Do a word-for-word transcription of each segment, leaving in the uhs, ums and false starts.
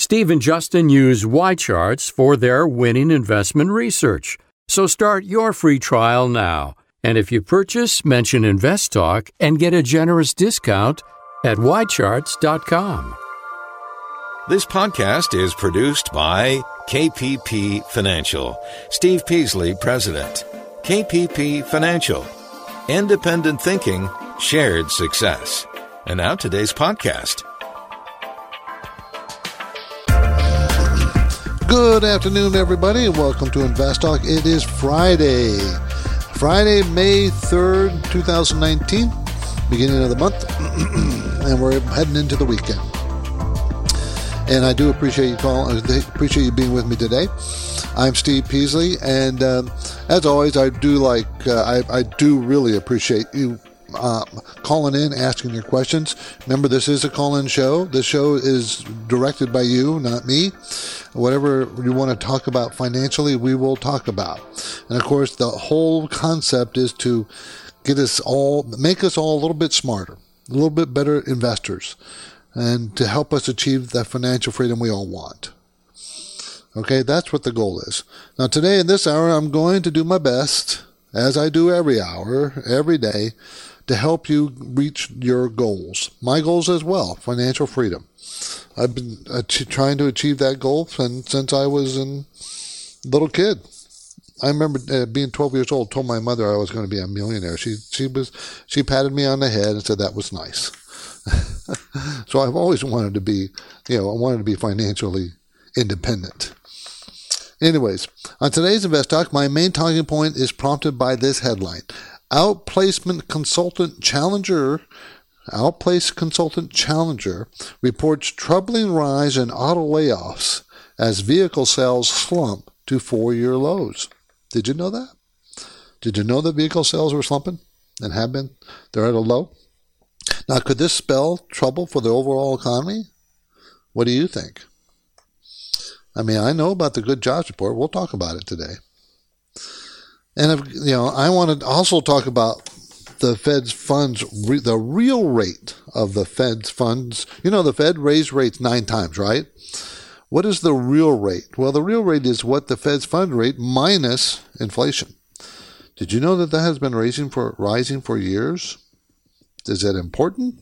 Steve and Justin use Y-Charts for their winning investment research. So start your free trial now. And if you purchase, mention InvestTalk and get a generous discount at y charts dot com. This podcast is produced by K P P Financial. Steve Peasley, President. K P P Financial. Independent thinking, shared success. And now today's podcast. Good afternoon, everybody, and welcome to Invest Talk. It is Friday, Friday, May third, twenty nineteen, beginning of the month, and we're heading into the weekend. And I do appreciate you calling. I appreciate you being with me today. I'm Steve Peasley, and uh, as always, I do like. Uh, I, I do really appreciate you uh, calling in, asking your questions. Remember, this is a call-in show. This show is directed by you, not me. Whatever you want to talk about financially, we will talk about. And of course, the whole concept is to get us all, make us all a little bit smarter, a little bit better investors, and to help us achieve the financial freedom we all want. Okay, that's what the goal is. Now, today in this hour, I'm going to do my best, as I do every hour, every day, to help you reach your goals. My goals as well, financial freedom. I've been uh, trying to achieve that goal since, since I was a little kid. I remember uh, being twelve years old, told my mother I was going to be a millionaire. She she was she patted me on the head and said that was nice. So I've always wanted to be, you know, I wanted to be financially independent. Anyways, on today's Invest Talk, my main talking point is prompted by this headline. Outplacement consultant Challenger Outplace Consultant Challenger reports troubling rise in auto layoffs as vehicle sales slump to four-year lows. Did you know that? Did you know that vehicle sales were slumping and have been? They're at a low. Now, could this spell trouble for the overall economy? What do you think? I mean, I know about the good jobs report. We'll talk about it today. And, if, you know, I want to also talk about the Fed's funds, re, the real rate of the Fed's funds. You know, the Fed raised rates nine times, right? What is the real rate? Well, the real rate is what the Fed's fund rate minus inflation. Did you know that that has been rising for rising for years? Is that important?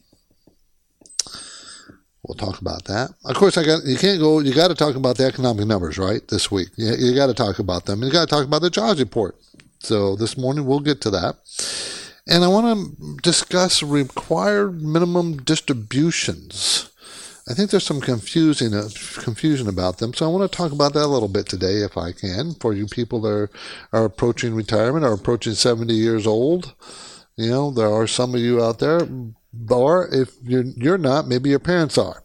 We'll talk about that. Of course, I got you can't go. You got to talk about the economic numbers, right? This week, you, you got to talk about them. You got to talk about the jobs report. So this morning we'll get to that. And I want to discuss required minimum distributions. I think there's some confusing uh, confusion about them, so I want to talk about that a little bit today, if I can, for you people that are, are approaching retirement or approaching seventy years old. You know, there are some of you out there, or if you're, you're not, maybe your parents are.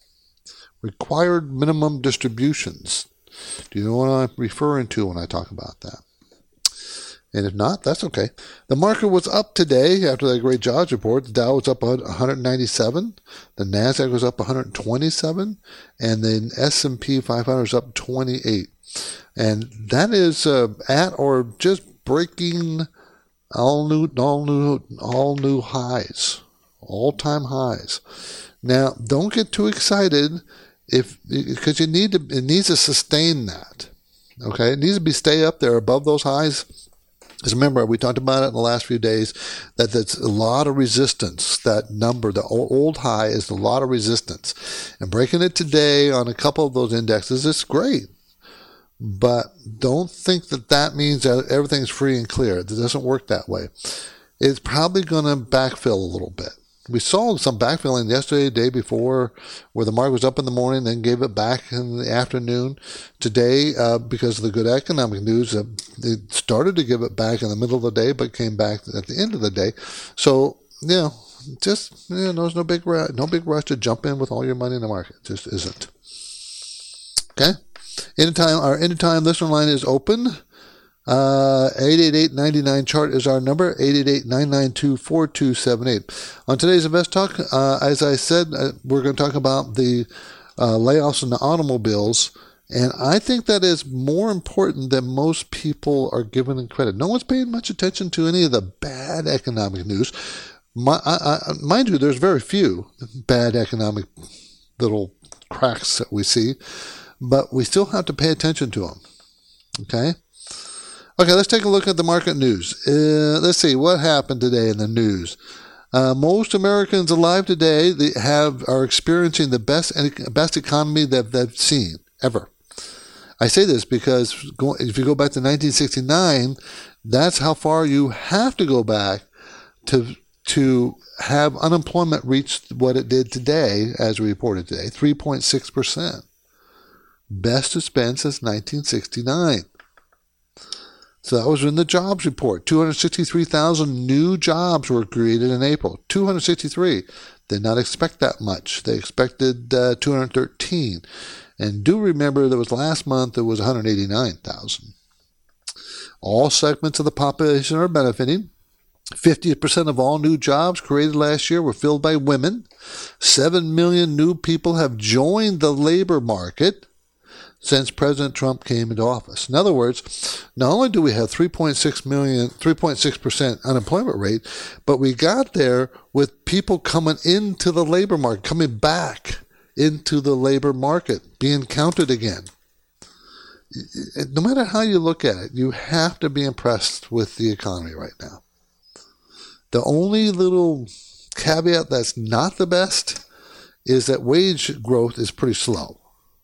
Required minimum distributions. Do you know what I'm referring to when I talk about that? And if not, that's okay. The market was up today after that great jobs report. The Dow was up one hundred ninety-seven. The NASDAQ was up one hundred twenty-seven. And the S and P five hundred is up twenty-eight. And that is uh, at or just breaking all new, all new, all new highs, all-time highs. Now, don't get too excited if because you need to. It needs to sustain that. Okay, it needs to be stay up there above those highs. Because remember, we talked about it in the last few days, that that's a lot of resistance. That number, the old high, is a lot of resistance. And breaking it today on a couple of those indexes is great. But don't think that that means that everything's free and clear. It doesn't work that way. It's probably going to backfill a little bit. We saw some backfilling yesterday, the day before, where the market was up in the morning, then gave it back in the afternoon. Today, uh, because of the good economic news, uh, it started to give it back in the middle of the day, but came back at the end of the day. So, you know, just, you know, there's no big, no big rush to jump in with all your money in the market. It just isn't. Okay? Anytime, our anytime listener line is open. Uh, eight eight eight, nine nine, chart is our number, eight eight eight, nine nine two, four two seven eight. On today's Invest Talk, uh, as I said, uh, we're going to talk about the uh, layoffs in the automobiles, and I think that is more important than most people are giving credit. No one's paying much attention to any of the bad economic news. My, I, I, mind you, there's very few bad economic little cracks that we see, but we still have to pay attention to them. Okay? Okay, let's take a look at the market news. Uh, let's see, what happened today in the news? Uh, most Americans alive today they have are experiencing the best best economy that they've seen ever. I say this because go, if you go back to nineteen sixty-nine, that's how far you have to go back to to have unemployment reach what it did today, as we reported today, three point six percent. Best it's been since nineteen sixty-nine. So that was in the jobs report. two hundred sixty-three thousand new jobs were created in April. two hundred sixty-three. Did not expect that much. They expected uh, two hundred thirteen. And do remember that was last month it was one hundred eighty-nine thousand. All segments of the population are benefiting. fifty percent of all new jobs created last year were filled by women. seven million new people have joined the labor market since President Trump came into office. In other words, not only do we have three point six million, three point six percent unemployment rate, but we got there with people coming into the labor market, coming back into the labor market, being counted again. No matter how you look at it, you have to be impressed with the economy right now. The only little caveat that's not the best is that wage growth is pretty slow.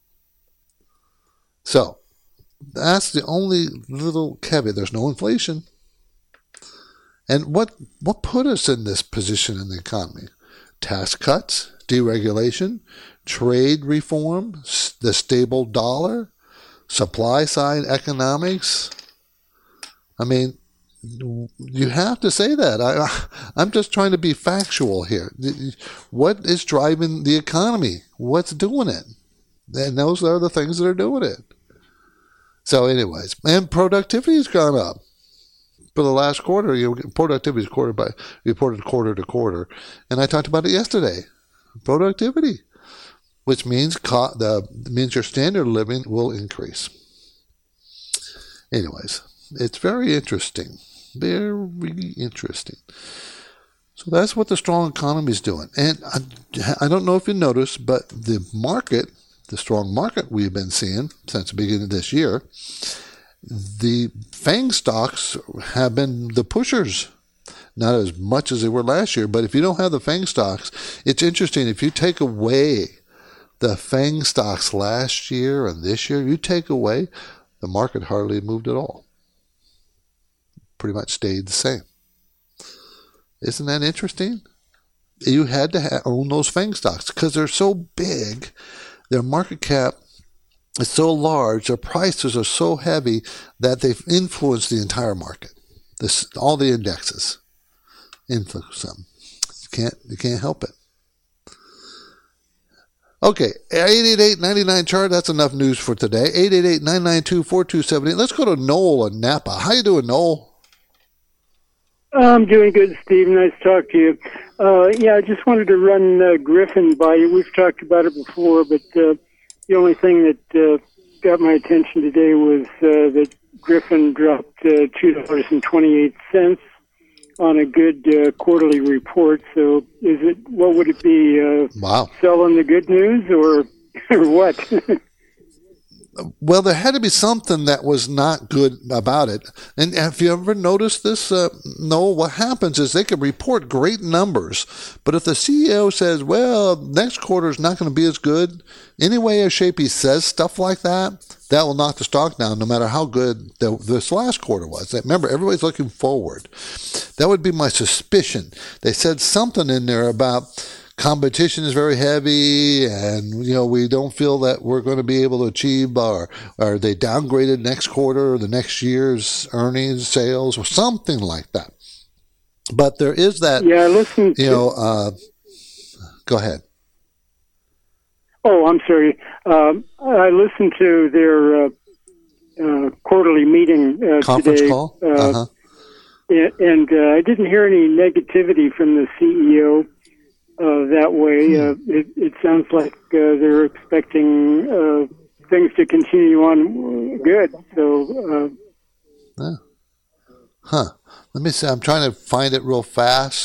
So, that's the only little caveat. There's no inflation. And what what put us in this position in the economy? Tax cuts, deregulation, trade reform, the stable dollar, supply side economics. I mean, you have to say that. I, I'm just trying to be factual here. What is driving the economy? What's doing it? And those are the things that are doing it. So anyways, and productivity has gone up. For the last quarter, you know, productivity is quarter by, reported quarter to quarter. And I talked about it yesterday. Productivity, which means co- the means your standard of living will increase. Anyways, it's very interesting. Very interesting. So that's what the strong economy is doing. And I, I don't know if you noticed, but the market, the strong market we've been seeing since the beginning of this year, the FANG stocks have been the pushers. Not as much as they were last year, but if you don't have the FANG stocks, it's interesting. If you take away the FANG stocks last year and this year, you take away, the market hardly moved at all. Pretty much stayed the same. Isn't that interesting? You had to have, own those FANG stocks because they're so big. Their market cap is so large, their prices are so heavy that they've influenced the entire market. This, all the indexes influence them. You can't, you can't help it. Okay, eight eight eight, nine nine, chart, that's enough news for today. eight eight eight, nine nine two, four two seven eight. Let's go to Noel in Napa. How you doing, Noel? I'm doing good, Steve. Nice to talk to you. Uh, yeah, I just wanted to run uh, Griffin by you. We've talked about it before, but uh, the only thing that uh, got my attention today was uh, that Griffin dropped uh, two dollars and twenty-eight cents on a good uh, quarterly report. So is it, what would it be, uh, wow. selling the good news or, or what? Well, there had to be something that was not good about it. And have you ever noticed this? Uh, no, what happens is they can report great numbers, but if the C E O says, well, next quarter is not going to be as good, any way or shape he says stuff like that, that will knock the stock down no matter how good the, this last quarter was. Remember, everybody's looking forward. That would be my suspicion. They said something in there about competition is very heavy, and you know we don't feel that we're going to be able to achieve our, or they downgraded next quarter or the next year's earnings, sales, or something like that. But there is that. Yeah, listen. You know, uh, go ahead. Oh, I'm sorry. Um, I listened to their uh, uh, quarterly meeting uh, conference today, call, uh, uh-huh. and uh, I didn't hear any negativity from the C E O. Uh, that way, hmm. uh, it, it sounds like uh, they're expecting uh, things to continue on good. So, uh, yeah. Huh. Let me see. I'm trying to find it real fast.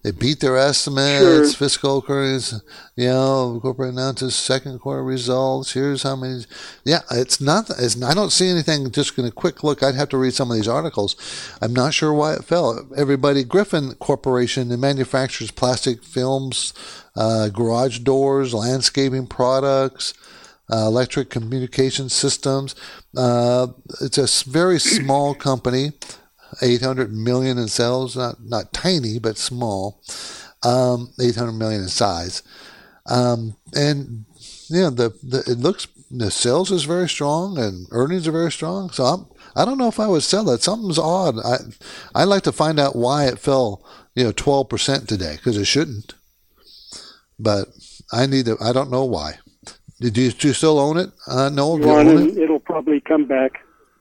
They beat their estimates, Sure. fiscal earnings, you know, corporate announces second quarter results. Here's how many. Yeah, it's not, it's, I don't see anything, just going to quick look. I'd have to read some of these articles. I'm not sure why it fell. Everybody, Griffin Corporation, it manufactures plastic films, uh, garage doors, landscaping products, uh, electric communication systems. Uh, it's a very small company. eight hundred million in sales, not not tiny, but small. Um, eight hundred million in size. Um, and, yeah, the, the it looks, the sales is very strong and earnings are very strong. So I'm, I don't know if I would sell it. Something's odd. I, I'd like to find out why it fell, you know, twelve percent today, because it shouldn't. But I need to, I don't know why. Did you, do you still own it? Uh, no, do you One, own and it? it'll probably come back.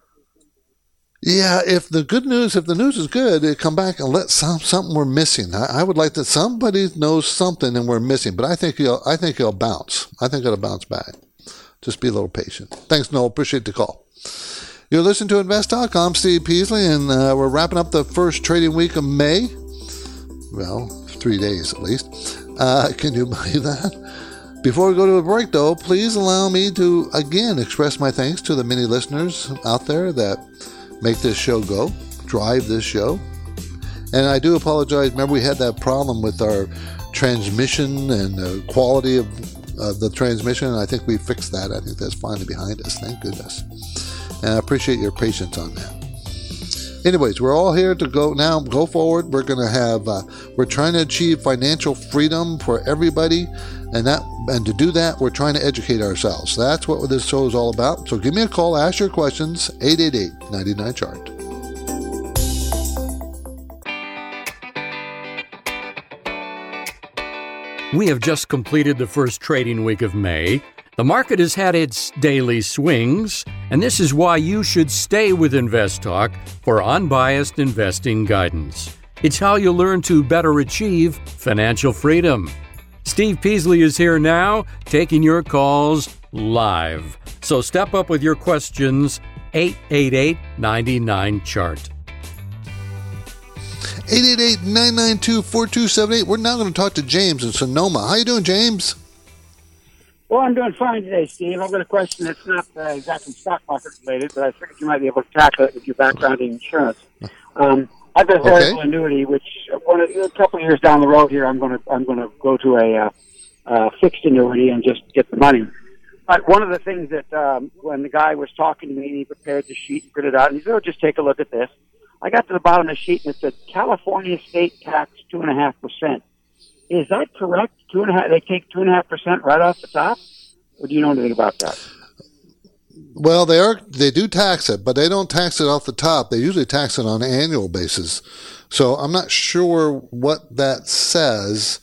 Yeah, if the good news, if the news is good, it come back and let some something we're missing. I, I would like that somebody knows something and we're missing, but I think he'll, I think he'll bounce. I think it'll bounce back. Just be a little patient. Thanks, Noel. Appreciate the call. You're listening to Invest Talk. I'm Steve Peasley, and uh, we're wrapping up the first trading week of May. Well, three days at least. Uh, can you believe that? Before we go to a break, though, please allow me to again express my thanks to the many listeners out there that make this show go, drive this show. And I do apologize. Remember, we had that problem with our transmission and the quality of uh, the transmission, and I think we fixed that. I think that's finally behind us. Thank goodness. And I appreciate your patience on that. Anyways, we're all here to go now, go forward. We're going to have, uh, we're trying to achieve financial freedom for everybody. And that, and to do that, we're trying to educate ourselves. That's what this show is all about. So give me a call, ask your questions, eight eight eight, nine nine, chart. We have just completed the first trading week of May. The market has had its daily swings, and this is why you should stay with Invest Talk for unbiased investing guidance. It's how you learn to better achieve financial freedom. Steve Peasley is here now, taking your calls live. So step up with your questions, eight eight eight, nine nine, chart. eight eight eight, nine nine two, four two seven eight. We're now going to talk to James in Sonoma. How you doing, James? Well, I'm doing fine today, Steve. I've got a question that's not uh, exactly stock market related, but I figured you might be able to tackle it with your background in insurance. Um, I've got a variable Okay. annuity, which uh, one of, a couple of years down the road here, I'm going to I'm going to go to a uh, uh, fixed annuity and just get the money. But one of the things that um, when the guy was talking to me, he prepared the sheet and printed it out, and he said, "Oh, just take a look at this." I got to the bottom of the sheet and it said California state tax two and a half percent. Is that correct? Two and a half? They take two and a half percent right off the top, or do you know anything about that? Well, they are, they do tax it, but they don't tax it off the top. They usually tax it on an annual basis. So I'm not sure what that says,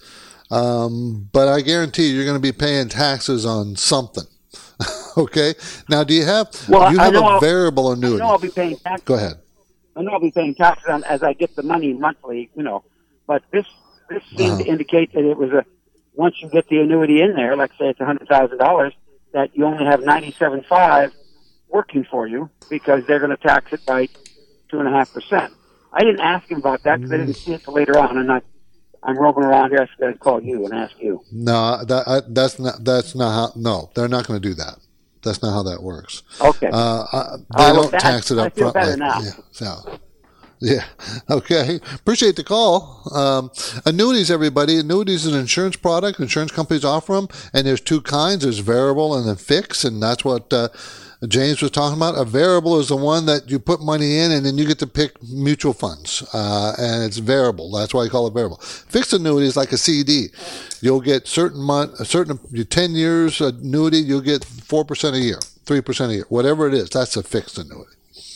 um, but I guarantee you're going to be paying taxes on something. Okay. Now, do you have, Well, you I have know a I'll- variable I annuity? know I'll be paying taxes. Go ahead. I know I'll be paying taxes on as I get the money monthly, you know. But this this seemed Uh-huh. to indicate that it was a once you get the annuity in there, like say it's a hundred thousand dollars, that you only have ninety seven five working for you because they're going to tax it by two and a half percent. I didn't ask him about that because I didn't see it till later on, and I I'm roaming around here. I said I'd call you and ask you. No, that, I, that's not, that's not how, no, they're not going to do that. That's not how that works. Okay. Uh, uh, they well, don't that- tax it I up feel front. better like- now. Yeah, so, yeah. Okay. Appreciate the call. Um, annuities, everybody. Annuities is an insurance product. Insurance companies offer them, and there's two kinds. There's variable and then fixed, and that's what uh, James was talking about. A variable is the one that you put money in, and then you get to pick mutual funds, uh, and it's variable. That's why I call it variable. Fixed annuity is like a C D. You'll get certain month, a certain your ten years annuity. You'll get four percent a year, three percent a year, whatever it is. That's a fixed annuity.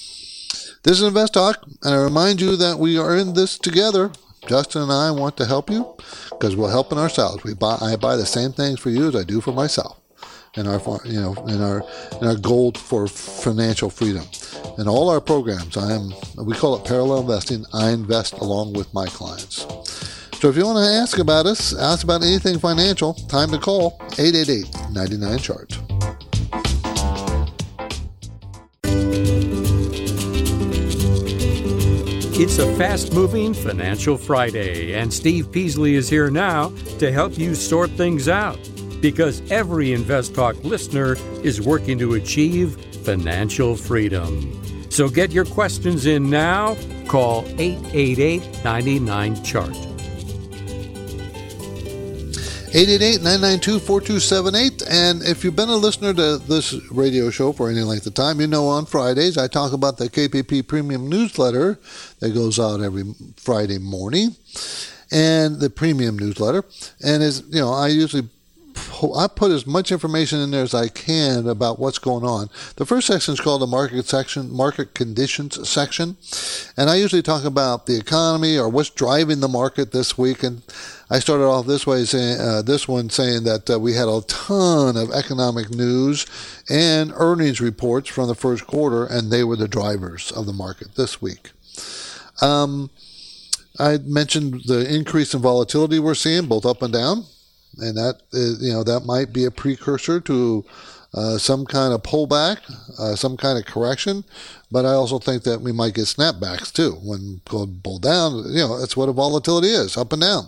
This is Invest Talk, and I remind you that we are in this together. Justin and I want to help you because we're helping ourselves. We buy, I buy the same things for you as I do for myself, in our, you know, in our, in our goal for financial freedom. In all our programs, I am, we call it parallel investing. I invest along with my clients. So if you want to ask about us, ask about anything financial, time to call eight eight eight, nine nine, chart. It's a fast-moving Financial Friday, and Steve Peasley is here now to help you sort things out, because every Invest Talk listener is working to achieve financial freedom. So get your questions in now. Call eight eight eight, nine nine, C H A R T. eight eight eight, nine nine two, four two seven eight. And if you've been a listener to this radio show for any length of time, you know on Fridays I talk about the K P P Premium newsletter that goes out every Friday morning, and the premium newsletter. And as you know, I usually I put as much information in there as I can about what's going on. The first section is called the market section, market conditions section, and I usually talk about the economy or what's driving the market this week. And I started off this way, saying uh, this one saying that uh, we had a ton of economic news and earnings reports from the first quarter, and they were the drivers of the market this week. Um, I mentioned the increase in volatility we're seeing, both up and down. And that is, you know, that might be a precursor to uh, some kind of pullback, uh, some kind of correction. But I also think that we might get snapbacks too when gold pull down. You know, that's what a volatility is, up and down.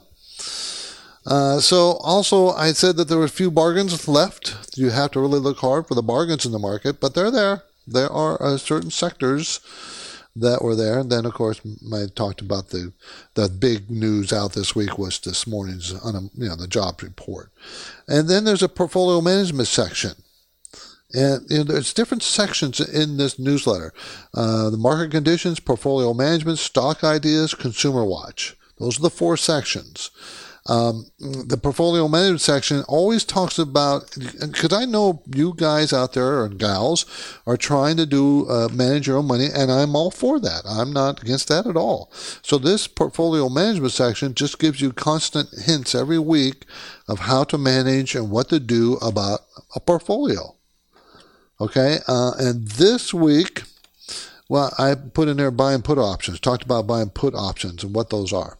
Uh, so also I said that there were a few bargains left. You have to really look hard for the bargains in the market, but they're there. There are uh, certain sectors that were there. And then, of course, I talked about the the big news out this week was this morning's, you know, the jobs report. And then there's a portfolio management section. And you know, there's different sections in this newsletter. Uh, the market conditions, portfolio management, stock ideas, consumer watch. Those are the four sections. Um, the portfolio management section always talks about, because I know you guys out there and gals are trying to do uh, manage your own money, and I'm all for that. I'm not against that at all. So this portfolio management section just gives you constant hints every week of how to manage and what to do about a portfolio. Okay, uh, and this week, well, I put in there buy and put options. Talked about buy and put options and what those are.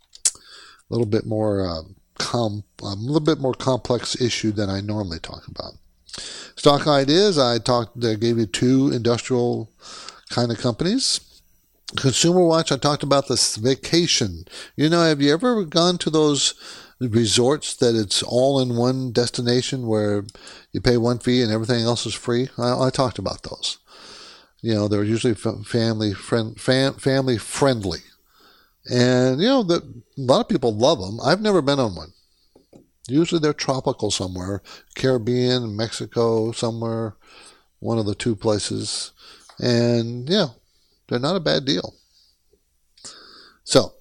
A little bit more uh, com- a little bit more complex issue than I normally talk about. Stock ideas, I talked, I gave you two industrial kind of companies. Consumer watch, I talked about this vacation. You know, have you ever gone to those resorts that it's all in one destination where you pay one fee and everything else is free? I, I talked about those. You know, they're usually family friend, fam, family friendly. And, you know, the, a lot of people love them. I've never been on one. Usually they're tropical somewhere, Caribbean, Mexico, somewhere, one of the two places. And, yeah, they're not a bad deal. So,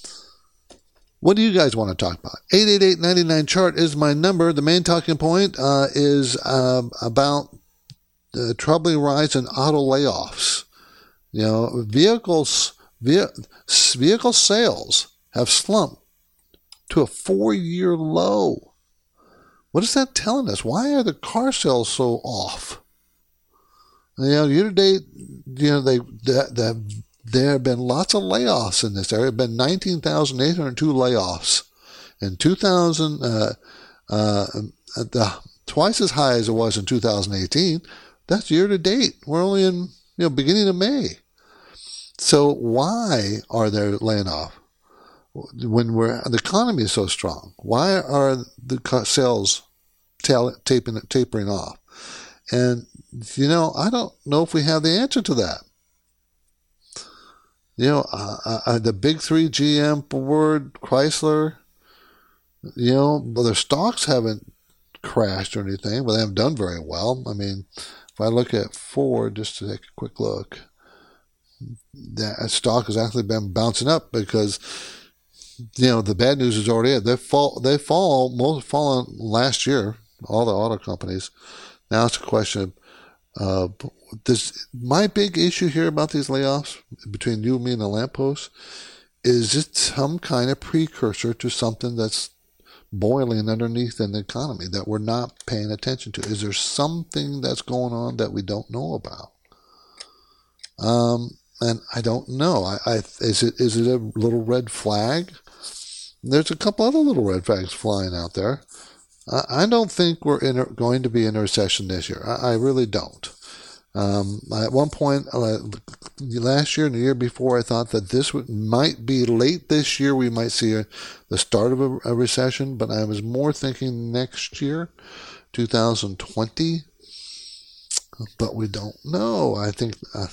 what do you guys want to talk about? eight eight eight, nine nine, C H A R T is my number. The main talking point uh, is uh, about the troubling rise in auto layoffs. You know, vehicles... Vehicle sales have slumped to a four-year low. What is that telling us? Why are the car sales so off? You know, year to date, you know, they, they, they there have been lots of layoffs in this area. There have been nineteen thousand eight hundred two layoffs in two thousand, uh, uh, the, twice as high as it was in two thousand eighteen. That's year to date. We're only in, you know, beginning of May. So why are they laying off when we're, the economy is so strong? Why are the sales tapering, tapering off? And, you know, I don't know if we have the answer to that. You know, uh, uh, the big three, G M, Ford, Chrysler, you know, well, their stocks haven't crashed or anything, but they haven't done very well. I mean, if I look at Ford, just to take a quick look, that stock has actually been bouncing up because, you know, the bad news is already in. They fall, they fall, most fallen last year, all the auto companies. Now it's a question of, uh, this, my big issue here about these layoffs between you and me and the lamppost, is it some kind of precursor to something that's boiling underneath in the economy that we're not paying attention to? Is there something that's going on that we don't know about? Um, And I don't know. I, I is it is it a little red flag? There's a couple other little red flags flying out there. I, I don't think we're in a, going to be in a recession this year. I, I really don't. Um, at one point, uh, last year and the year before, I thought that this would, might be late this year. We might see a, the start of a, a recession, but I was more thinking next year, two thousand twenty. But we don't know. I think uh,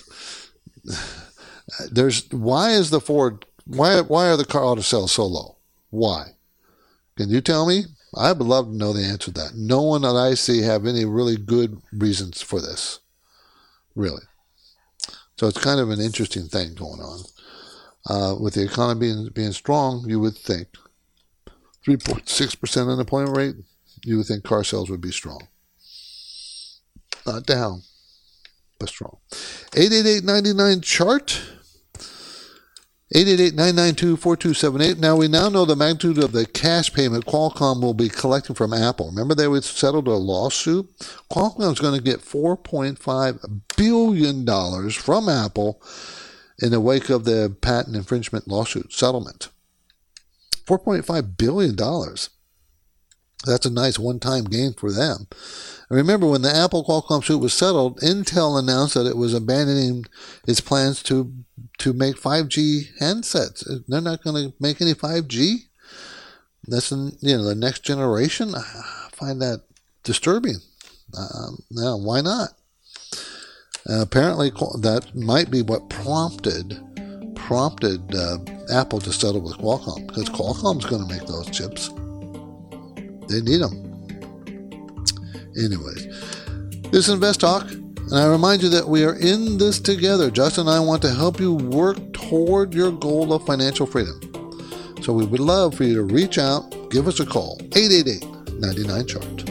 there's why is the Ford why why are the car auto sales so low? Why? Can you tell me? I would love to know the answer to that. No one that I see have any really good reasons for this. Really. So it's kind of an interesting thing going on. Uh, with the economy being, being strong, you would think three point six percent unemployment rate, you would think car sales would be strong. Not down, but strong. eight eight eight, nine nine, chart. eight eight eight, nine nine two, four two seven eight. Now, we now know the magnitude of the cash payment Qualcomm will be collecting from Apple. Remember, they would settled a lawsuit? Qualcomm is going to get four point five billion dollars from Apple in the wake of the patent infringement lawsuit settlement. four point five billion dollars. That's a nice one-time gain for them. And remember, when the Apple Qualcomm suit was settled, Intel announced that it was abandoning its plans to to make five G handsets. They're not going to make any five G. That's in, you know the next generation. I find that disturbing. Um, now, why not? Uh, apparently, that might be what prompted prompted uh, Apple to settle with Qualcomm, because Qualcomm's going to make those chips. They need them. Anyways, this is Invest Talk, and I remind you that we are in this together. Justin and I want to help you work toward your goal of financial freedom. So we would love for you to reach out, give us a call, eight eight eight, nine nine, chart.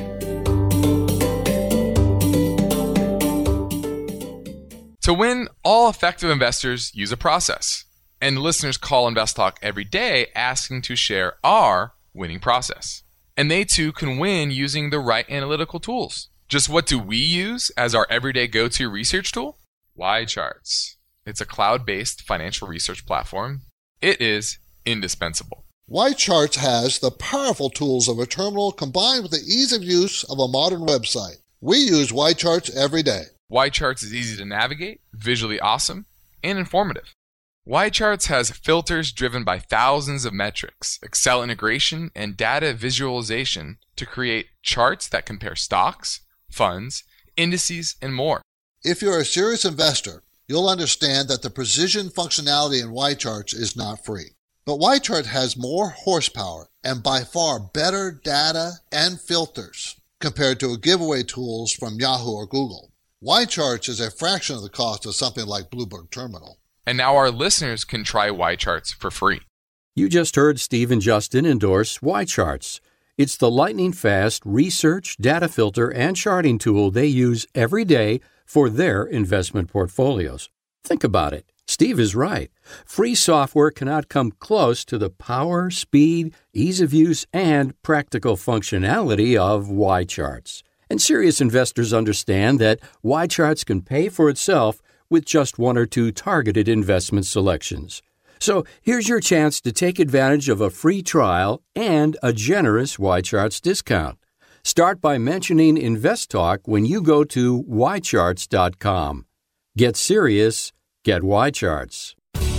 To win, all effective investors use a process. And listeners call Invest Talk every day asking to share our winning process. And they too can win using the right analytical tools. Just what do we use as our everyday go-to research tool? YCharts. It's a cloud-based financial research platform. It is indispensable. YCharts has the powerful tools of a terminal combined with the ease of use of a modern website. We use YCharts every day. YCharts is easy to navigate, visually awesome, and informative. YCharts has filters driven by thousands of metrics, Excel integration, and data visualization to create charts that compare stocks, funds, indices, and more. If you're a serious investor, you'll understand that the precision functionality in YCharts is not free. But YChart has more horsepower and by far better data and filters compared to giveaway tools from Yahoo or Google. YCharts is a fraction of the cost of something like Bloomberg Terminal. And now our listeners can try YCharts for free. You just heard Steve and Justin endorse YCharts. It's the lightning-fast research, data filter, and charting tool they use every day for their investment portfolios. Think about it. Steve is right. Free software cannot come close to the power, speed, ease of use, and practical functionality of YCharts. And serious investors understand that YCharts can pay for itself with just one or two targeted investment selections. So here's your chance to take advantage of a free trial and a generous YCharts discount. Start by mentioning Invest Talk when you go to y charts dot com. Get serious, get YCharts.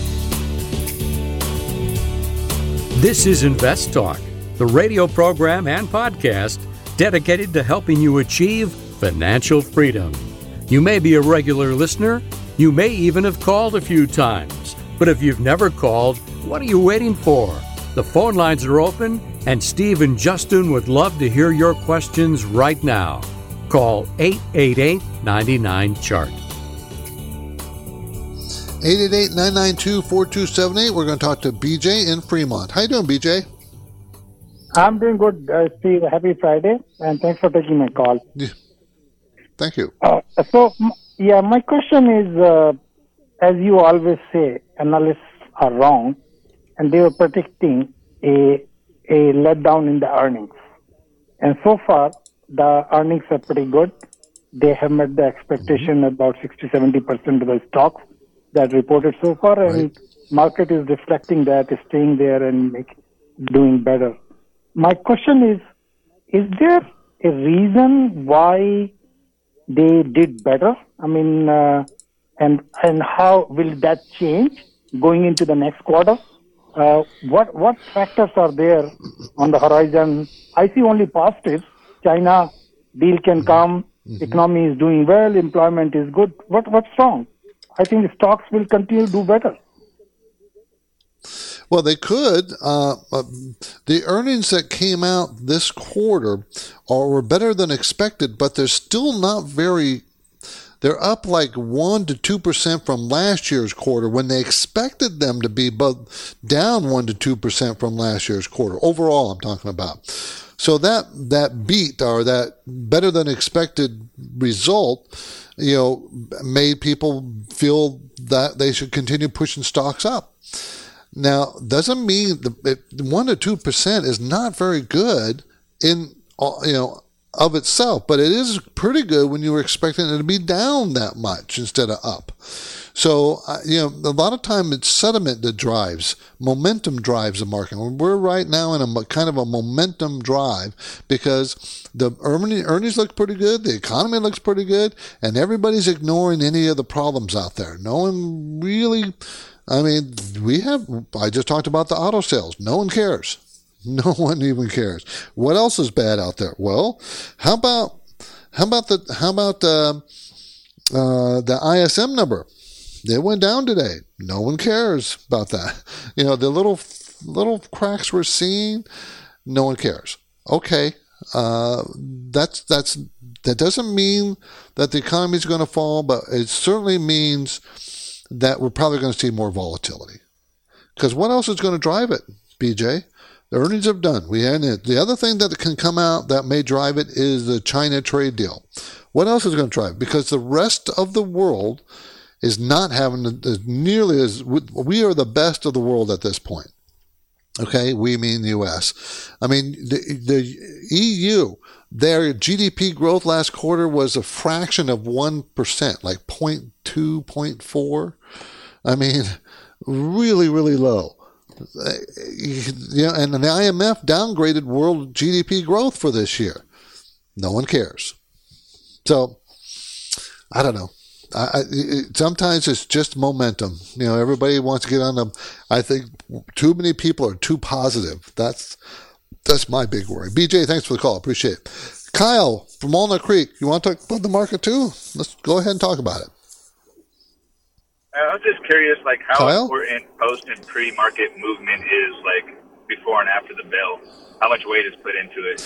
This is Invest Talk, the radio program and podcast dedicated to helping you achieve financial freedom. You may be a regular listener. You may even have called a few times. But if you've never called, what are you waiting for? The phone lines are open, and Steve and Justin would love to hear your questions right now. Call eight eight eight, nine nine, chart. eight eight eight, nine nine two, four two seven eight. We're going to talk to B J in Fremont. How you doing, B J? I'm doing good, uh, Steve. Happy Friday, and thanks for taking my call. Yeah. Thank you. Uh, so, yeah, my question is, uh, as you always say, analysts are wrong, and they were predicting a a letdown in the earnings. And so far, the earnings are pretty good. They have met the expectation mm-hmm. about sixty to seventy percent of the stocks that reported so far, and right. market is reflecting that, is staying there and make, doing better. My question is, is there a reason why they did better? I mean, uh, and and how will that change going into the next quarter? Uh, what what factors are there on the horizon? I see only positives. China deal can come. Mm-hmm. Economy is doing well. Employment is good. What what's wrong? I think stocks will continue to do better. Well, they could. Uh, uh, the earnings that came out this quarter are were better than expected, but they're still not very. They're up like one to two percent from last year's quarter when they expected them to be both down one to two percent from last year's quarter. Overall, I'm talking about. So that that beat or that better than expected result, you know, made people feel that they should continue pushing stocks up. Now, doesn't mean the one to two percent is not very good in you know of itself, but it is pretty good when you were expecting it to be down that much instead of up. So, uh, you know, a lot of time it's sentiment that drives, momentum drives the market. We're right now in a kind of a momentum drive because the earnings look pretty good, the economy looks pretty good, and everybody's ignoring any of the problems out there. No one really, I mean, we have, I just talked about the auto sales. No one cares. No one even cares. What else is bad out there? Well, how about, how about the, how about, uh, uh, the I S M number? It went down today. No one cares about that. You know, the little little cracks we're seeing, no one cares. Okay, uh, that's that's that doesn't mean that the economy is going to fall, but it certainly means that we're probably going to see more volatility. Because what else is going to drive it, B J? The earnings have done. We had it. The other thing that can come out that may drive it is the China trade deal. What else is going to drive it? Because the rest of the world is not having as nearly as we are the best of the world at this point. Okay, we mean the U S. I mean the the E U, their G D P growth last quarter was a fraction of one percent, like zero point two, zero point four. I mean, really, really low. You know, and the I M F downgraded world G D P growth for this year. No one cares. So, I don't know. I, it, sometimes it's just momentum. You know, everybody wants to get on them. I think too many people are too positive. That's that's my big worry. B J, thanks for the call. Appreciate it. Kyle from Walnut Creek, you want to talk about the market too? Let's go ahead and talk about it. I was just curious, like how Kyle? important post and pre-market movement is, like before and after the bill. How much weight is put into it?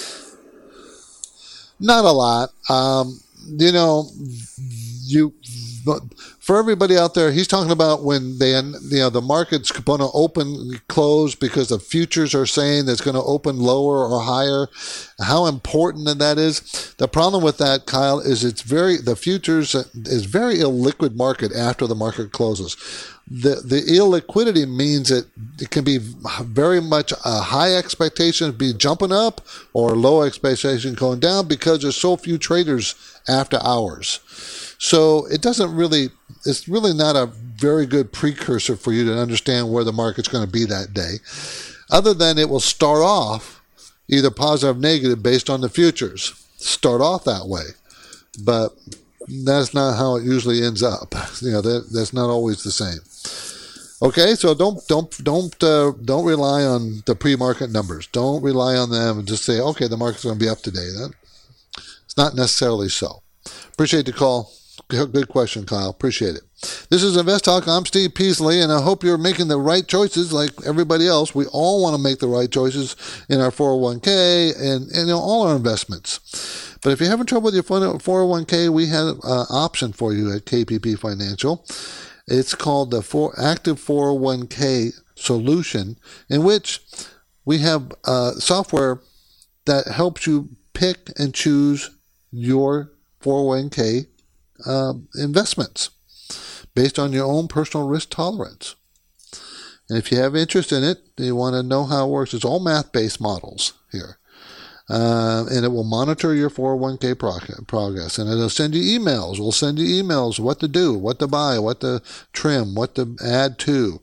Not a lot. Um, you know, you. But for everybody out there, he's talking about when they, you know, the market's going to open, close because the futures are saying that it's going to open lower or higher. How important that is. The problem with that, Kyle, is it's very the futures is very illiquid market after the market closes. The the illiquidity means that it can be very much a high expectation be jumping up or low expectation going down because there's so few traders after hours. So it doesn't really, it's really not a very good precursor for you to understand where the market's going to be that day, other than it will start off either positive or negative based on the futures. Start off that way, but that's not how it usually ends up. You know, that, that's not always the same. Okay, so don't don't don't uh, don't rely on the pre-market numbers. Don't rely on them and just say, okay, the market's going to be up today. That it's not necessarily so. Appreciate the call. Good question, Kyle. Appreciate it. This is Invest Talk. I'm Steve Peasley, and I hope you're making the right choices like everybody else. We all want to make the right choices in our four oh one k and, and you know, all our investments. But if you're having trouble with your four oh one k, we have an option for you at K P P Financial. It's called the for, Active four oh one k Solution, in which we have uh, software that helps you pick and choose your four oh one k uh, investments based on your own personal risk tolerance. And if you have interest in it, you want to know how it works, it's all math-based models here. Uh, and it will monitor your four oh one k progress. And it'll send you emails. We'll send you emails what to do, what to buy, what to trim, what to add to.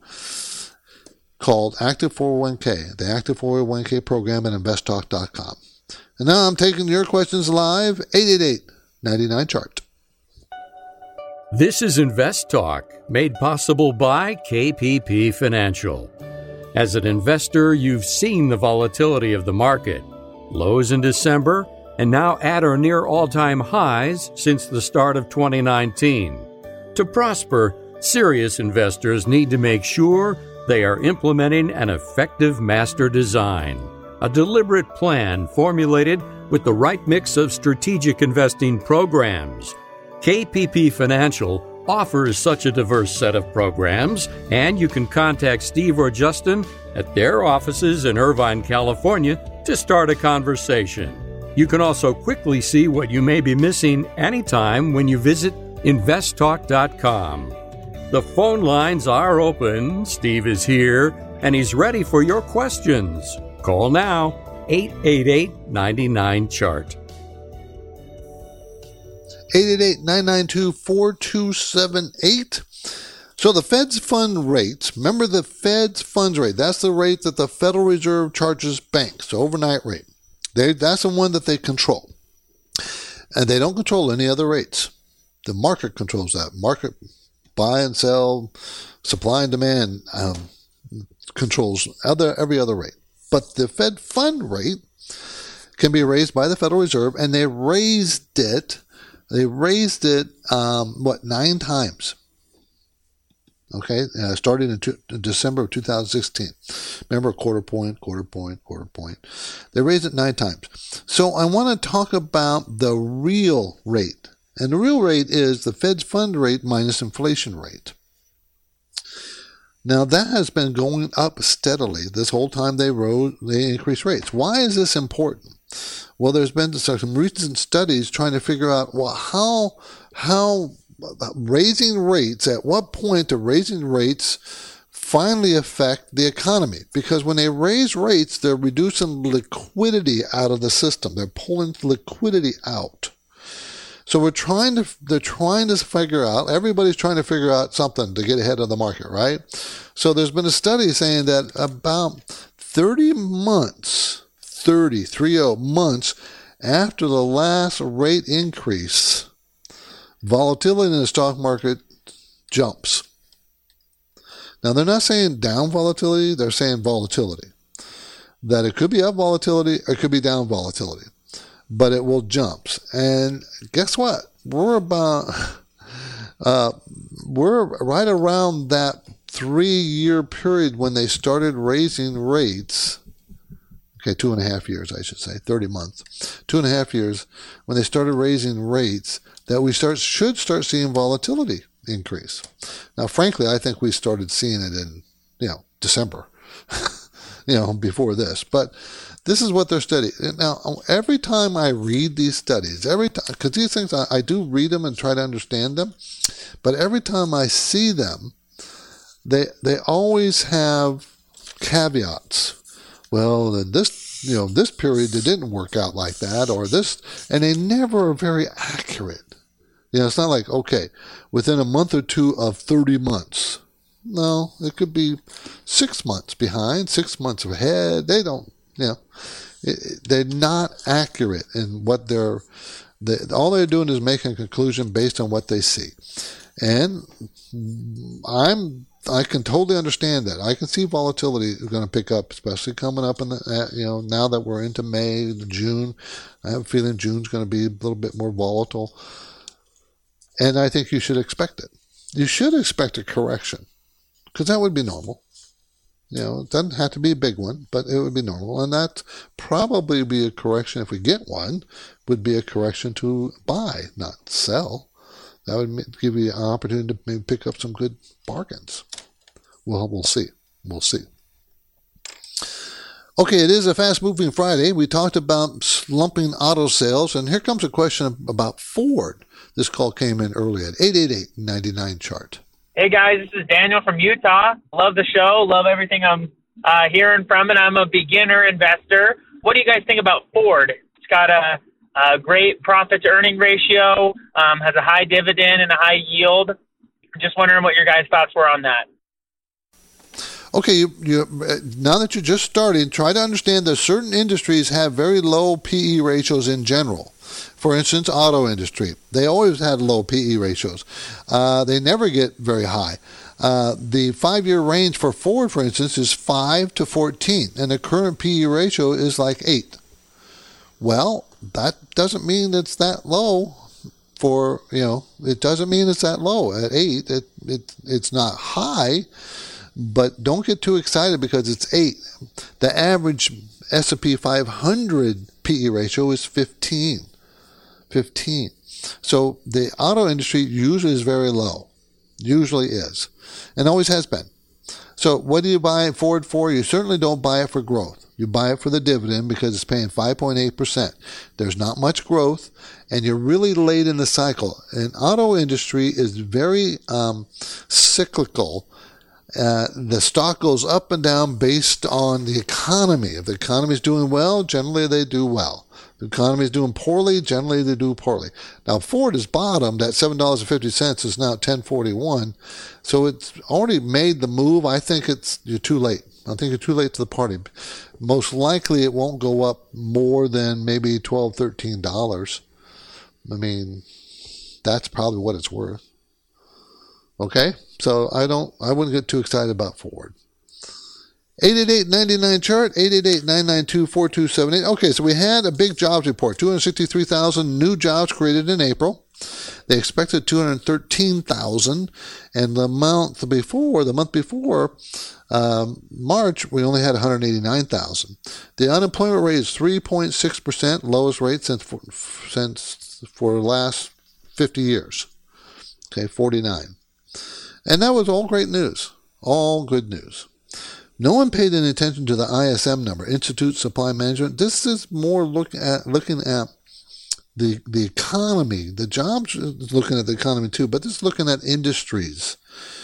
Called Active four oh one k, the Active four oh one k program at invest talk dot com. And now I'm taking your questions live, eight eight eight, nine nine, chart. This is Invest Talk, made possible by K P P Financial. As an investor, you've seen the volatility of the market. Lows in December, and now at or near all-time highs since the start of twenty nineteen. To prosper, serious investors need to make sure they are implementing an effective master design, a deliberate plan formulated with the right mix of strategic investing programs. K P P Financial offers such a diverse set of programs, and you can contact Steve or Justin at their offices in Irvine, California, to start a conversation. You can also quickly see what you may be missing anytime when you visit invest talk dot com. The phone lines are open. Steve is here, and he's ready for your questions. Call now, eight eight eight, nine nine, C H A R T. eight eight eight, nine nine two, four two seven eight. So the Fed's fund rates, remember the Fed's funds rate, that's the rate that the Federal Reserve charges banks, the overnight rate. They, that's the one that they control. And they don't control any other rates. The market controls that. Market buy and sell, supply and demand um, controls other every other rate. But the Fed fund rate can be raised by the Federal Reserve, and they raised it, they raised it, um, what, nine times. Okay, uh, starting in, two, in December of two thousand sixteen. Remember, a quarter point, quarter point, quarter point. They raised it nine times. So I want to talk about the real rate. And the real rate is the Fed's fund rate minus inflation rate. Now, that has been going up steadily this whole time they rose, they increased rates. Why is this important? Well, there's been some recent studies trying to figure out, well, how, how raising rates, at what point do raising rates finally affect the economy? Because when they raise rates, they're reducing liquidity out of the system. They're pulling liquidity out. So we're trying to, they're trying to figure out, everybody's trying to figure out something to get ahead of the market, right? So there's been a study saying that about thirty months, thirty, thirty months after the last rate increase, volatility in the stock market jumps. Now, they're not saying down volatility, they're saying volatility. That it could be up volatility or it could be down volatility, but it will jump. And guess what? We're about, uh, we're right around that three-year period when they started raising rates. Okay, two and a half years, I should say, thirty months. Two and a half years when they started raising rates that we start should start seeing volatility increase. Now, frankly, I think we started seeing it in, you know, December, you know, before this. But this is what they're studying. Now, every time I read these studies, every time, because these things, I, I do read them and try to understand them, but every time I see them, they they always have caveats. Well, in this, you know, this period, it didn't work out like that, or this, and they never are very accurate. You know, it's not like, okay, within a month or two of thirty months. No, it could be six months behind, six months ahead. They don't, you know, it, they're not accurate in what they're, they, all they're doing is making a conclusion based on what they see. And I'm, I can totally understand that. I can see volatility is going to pick up, especially coming up in the, you know, now that we're into May, June. I have a feeling June's going to be a little bit more volatile. And I think you should expect it. You should expect a correction, because that would be normal. You know, it doesn't have to be a big one, but it would be normal. And that probably be a correction, if we get one, would be a correction to buy, not sell. That would give you an opportunity to maybe pick up some good bargains. Well, we'll see. We'll see. Okay, it is a fast-moving Friday. We talked about slumping auto sales, and here comes a question about Ford. This call came in early at eight eight eight, nine nine, C H A R T. Hey, guys, this is Daniel from Utah. Love the show. Love everything I'm uh, hearing from it. I'm a beginner investor. What do you guys think about Ford? It's got a, a great profit-to-earning ratio, um, has a high dividend and a high yield. Just wondering what your guys' thoughts were on that. Okay, you, you, now that you're just starting, try to understand that certain industries have very low P E ratios in general. For instance, auto industry. They always had low P E ratios. Uh, they never get very high. Uh, the five-year range for Ford, for instance, is five to fourteen, and the current P E ratio is like eight. Well, that doesn't mean it's that low. For, you know, it doesn't mean it's that low. At eight, it, it it's not high, but don't get too excited because it's eight. The average S and P five hundred P E ratio is fifteen. fifteen. So the auto industry usually is very low. Usually is. And always has been. So what do you buy Ford for? You certainly don't buy it for growth. You buy it for the dividend because it's paying five point eight percent. There's not much growth, and you're really late in the cycle. And auto industry is very um, cyclical. Uh, the stock goes up and down based on the economy. If the economy is doing well, generally they do well. If the economy is doing poorly, generally they do poorly. Now, Ford has bottomed at seven dollars and fifty cents. Is now ten forty-one. So it's already made the move. I think it's you're too late. I think you're too late to the party. Most likely it won't go up more than maybe twelve dollars, thirteen dollars. I mean, that's probably what it's worth. Okay? So I don't, I wouldn't get too excited about Ford. eight eight eight, nine nine, chart, eight eight eight, nine nine two, four two seven eight. Okay, so we had a big jobs report. two hundred sixty-three thousand new jobs created in April. They expected two hundred thirteen thousand, and the month before, the month before, um, March, we only had one hundred eighty-nine thousand. The unemployment rate is three point six percent, lowest rate since for, since for the last fifty years. Okay, forty-nine. And that was all great news, all good news. No one paid any attention to the I S M number, Institute Supply Management. This is more look at looking at the the economy. The jobs is looking at the economy too, but this is looking at industries.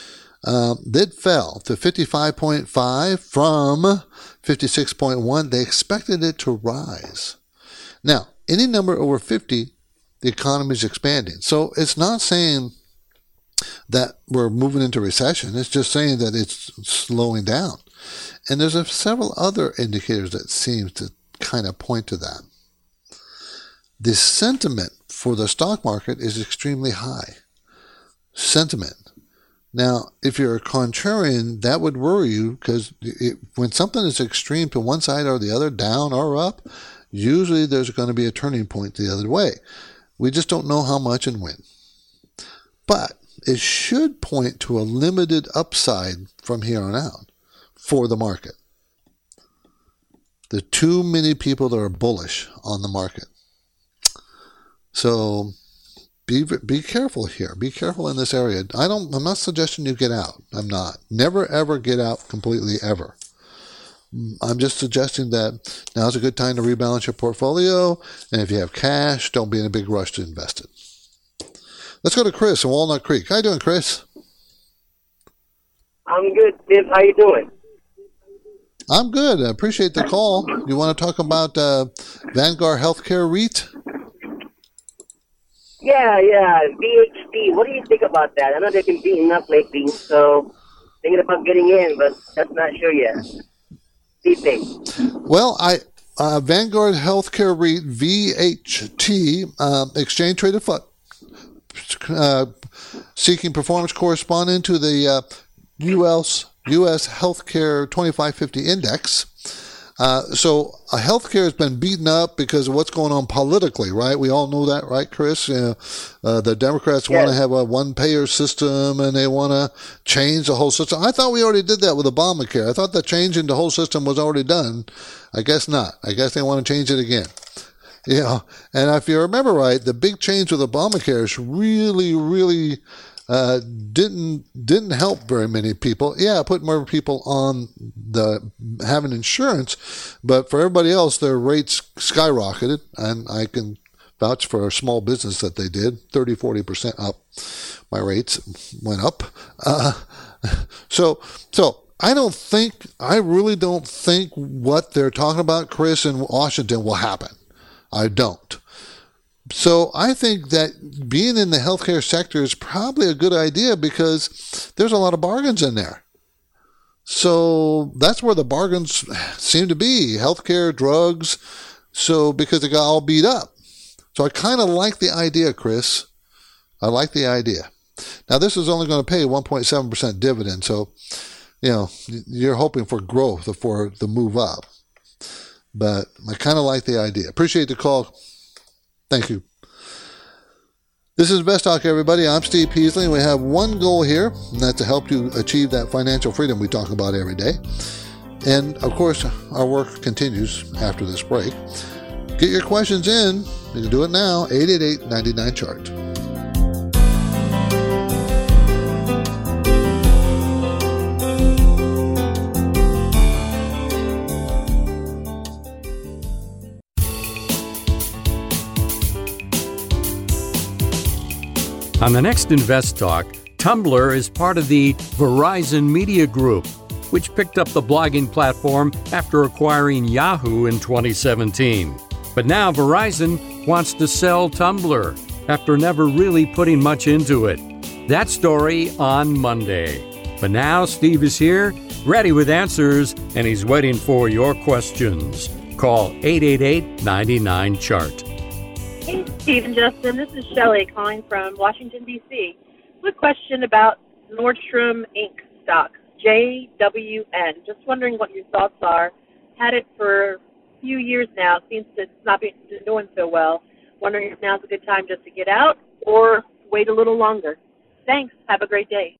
Um, it fell to fifty-five point five from fifty-six point one. They expected it to rise. Now, any number over fifty, the economy is expanding. So it's not saying that we're moving into recession. It's just saying that it's slowing down. And there's a, several other indicators that seem to kind of point to that. The sentiment for the stock market is extremely high. Sentiment. Now, if you're a contrarian, that would worry you because when something is extreme to one side or the other, down or up, usually there's going to be a turning point the other way. We just don't know how much and when. But it should point to a limited upside from here on out for the market. There are too many people that are bullish on the market. So be be careful here. Be careful in this area. I don't. I'm not suggesting you get out. I'm not. Never ever get out completely ever. I'm just suggesting that now's a good time to rebalance your portfolio, and if you have cash, don't be in a big rush to invest it. Let's go to Chris in Walnut Creek. How you doing, Chris? I'm good, Steve. How you doing? I'm good. I appreciate the call. You want to talk about uh, Vanguard Healthcare REIT? Yeah, yeah. V H T. What do you think about that? I know they've been beaten up lately, so thinking about getting in, but that's not sure yet. What do you think? Well, I uh, Vanguard Healthcare REIT, V H T, uh, exchange traded fund, uh, seeking performance corresponding to the uh, U S U S Healthcare twenty-five fifty Index. Uh, so uh, healthcare has been beaten up because of what's going on politically, right? We all know that, right, Chris? Uh, uh, the Democrats yes. want to have a one-payer system, and they want to change the whole system. I thought we already did that with Obamacare. I thought the change in the whole system was already done. I guess not. I guess they want to change it again. You know, and if you remember right, the big change with Obamacare is really, really uh, didn't didn't help very many people. Yeah, put more people on the having insurance, but for everybody else, their rates skyrocketed, and I can vouch for a small business that they did, thirty, forty percent up. My rates went up. Uh, so, so I don't think, I really don't think what they're talking about, Chris, in Washington will happen. I don't. So I think that being in the healthcare sector is probably a good idea because there's a lot of bargains in there. So that's where the bargains seem to be, healthcare, drugs. So because it got all beat up. So I kind of like the idea, Chris. I like the idea. Now, this is only going to pay one point seven percent dividend, so, you know, you're hoping for growth for the move up. But I kind of like the idea. Appreciate the call. Thank you. This is Best Talk, everybody. I'm Steve Peasley, and we have one goal here, and that's to help you achieve that financial freedom we talk about every day. And, of course, our work continues after this break. Get your questions in. You can do it now, eight eight eight, nine nine, C H A R T. On the next Invest Talk, Tumblr is part of the Verizon Media Group, which picked up the blogging platform after acquiring Yahoo in twenty seventeen. But now Verizon wants to sell Tumblr after never really putting much into it. That story on Monday. But now Steve is here, ready with answers, and he's waiting for your questions. Call eight eight eight, nine nine, C H A R T. Hey, Steve and Justin. This is Shelley calling from Washington, D C Quick question about Nordstrom Incorporated stock, J W N. Just wondering what your thoughts are. Had it for a few years now. Seems to it's not been doing so well. Wondering if now's a good time just to get out or wait a little longer. Thanks. Have a great day.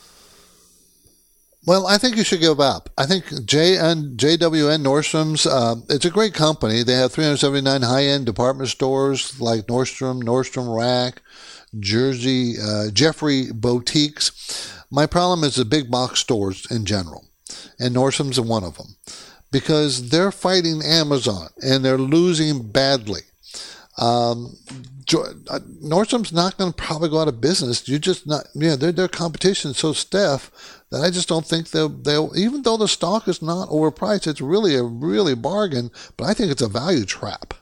Well, I think you should give up. I think J and J W N Nordstrom's, uh, it's a great company. They have three hundred seventy-nine high-end department stores like Nordstrom, Nordstrom Rack, Jersey, uh, Jeffrey Boutiques. My problem is the big box stores in general, and Nordstrom's one of them, because they're fighting Amazon and they're losing badly. Um, Nordstrom's not going to probably go out of business. You just not, yeah, you know, their their competition is so stiff that I just don't think they'll, they'll, even though the stock is not overpriced, it's really a really bargain, but I think it's a value trap.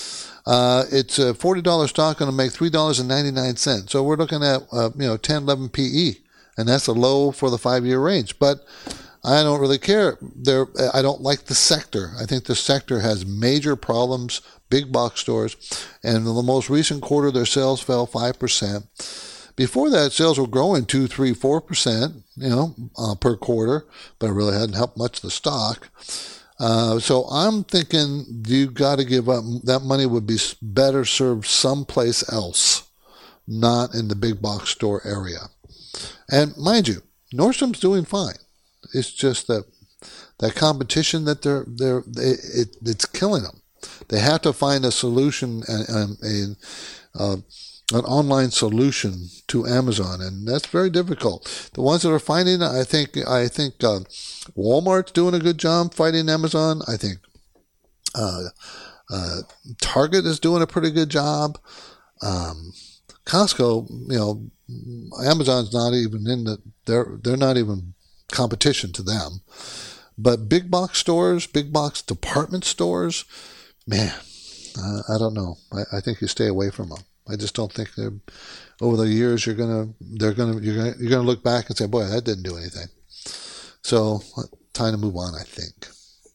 Uh, it's a forty dollars stock going to make three dollars and ninety-nine cents. So we're looking at, uh, you know, ten, eleven P E, and that's a low for the five-year range. But I don't really care. They're, I don't like the sector. I think the sector has major problems, big box stores, and in the most recent quarter, their sales fell five percent. Before that, sales were growing two, three, four percent, you know, uh, per quarter, but it really hadn't helped much the stock. Uh, so I'm thinking you got to give up. That money would be better served someplace else, not in the big box store area. And mind you, Nordstrom's doing fine. It's just that that competition that they're they're they, it, it's killing them. They have to find a solution, a, a, a an online solution to Amazon, and that's very difficult. The ones that are finding, I think, I think uh, Walmart's doing a good job fighting Amazon. I think uh, uh, Target is doing a pretty good job. Um, Costco, you know, Amazon's not even in the they're they're not even competition to them. But big box stores, big box department stores, man, uh, I don't know. I, I think you stay away from them. I just don't think they're over the years you're gonna they're gonna you're gonna you're gonna look back and say, boy, that didn't do anything. So time to move on, I think.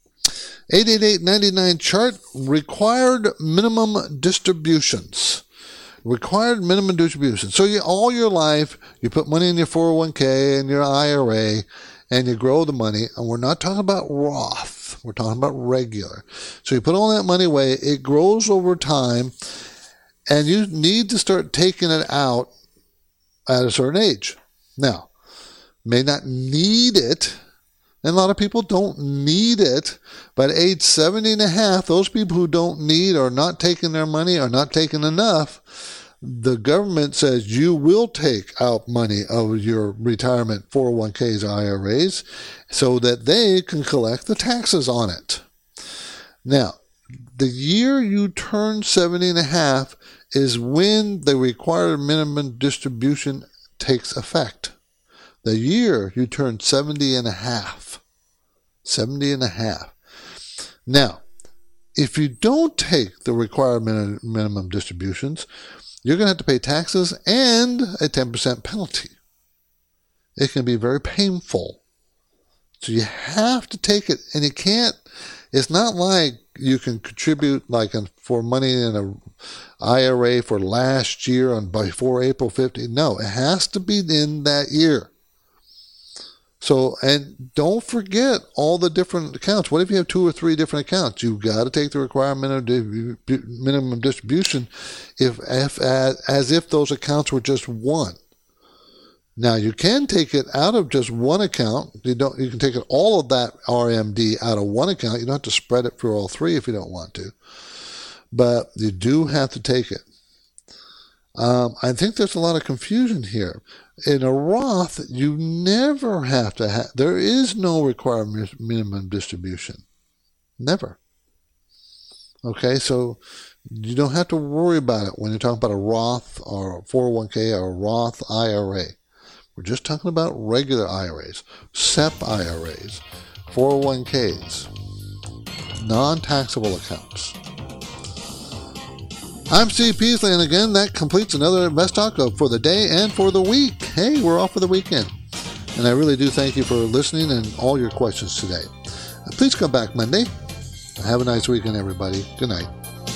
eight eight eight, nine nine, C H A R T, required minimum distributions. Required minimum distributions. So you, all your life, you put money in your four oh one k and your I R A, and you grow the money. And we're not talking about Roth. We're talking about regular. So you put all that money away. It grows over time, and you need to start taking it out at a certain age. Now, may not need it, and a lot of people don't need it, but at age seventy and a half, those people who don't need or not taking their money or not taking enough, the government says you will take out money of your retirement four oh one k's, I R As, so that they can collect the taxes on it. Now, the year you turn seventy and a half is when the required minimum distribution takes effect. The year you turn seventy and a half. seventy and a half. Now, if you don't take the required min- minimum distributions, you're going to have to pay taxes and a ten percent penalty. It can be very painful. So you have to take it, and you can't It's not like you can contribute like for money in a I R A for last year on before April fifteenth. No, it has to be in that year. So, and don't forget all the different accounts. What if you have two or three different accounts? You've got to take the required minimum, minimum distribution if, if as, as if those accounts were just one. Now, you can take it out of just one account. You don't. You can take it all of that R M D out of one account. You don't have to spread it for all three if you don't want to. But you do have to take it. Um, I think there's a lot of confusion here. In a Roth, you never have to have, there is no required minimum distribution. Never. Okay, so you don't have to worry about it when you're talking about a Roth or a four oh one k or a Roth I R A. We're just talking about regular I R As, S E P I R As, four oh one k's, non-taxable accounts. I'm Steve Peasley, and again, that completes another Invest Talk for the day and for the week. Hey, we're off for the weekend. And I really do thank you for listening and all your questions today. Please come back Monday. Have a nice weekend, everybody. Good night.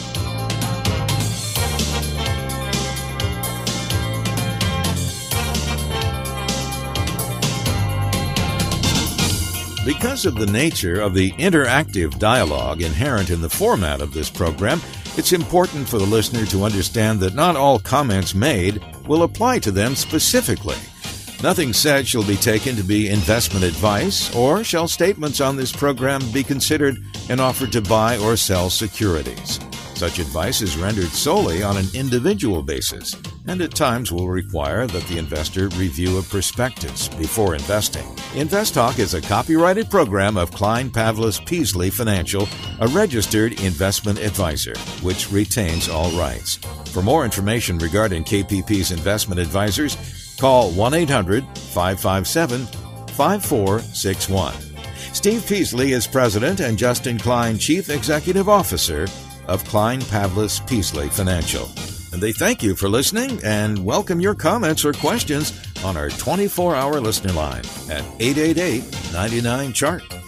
Because of the nature of the interactive dialogue inherent in the format of this program, it's important for the listener to understand that not all comments made will apply to them specifically. Nothing said shall be taken to be investment advice, or shall statements on this program be considered an offer to buy or sell securities. Such advice is rendered solely on an individual basis, and at times will require that the investor review a prospectus before investing. Invest Talk is a copyrighted program of Klein Pavlis Peasley Financial, a registered investment advisor, which retains all rights. For more information regarding K P P's investment advisors, call one eight hundred five five seven five four six one. Steve Peasley is President and Justin Klein Chief Executive Officer of Klein Pavlis Peasley Financial. And they thank you for listening and welcome your comments or questions on our twenty-four hour listener line at eight eight eight, nine nine, C H A R T.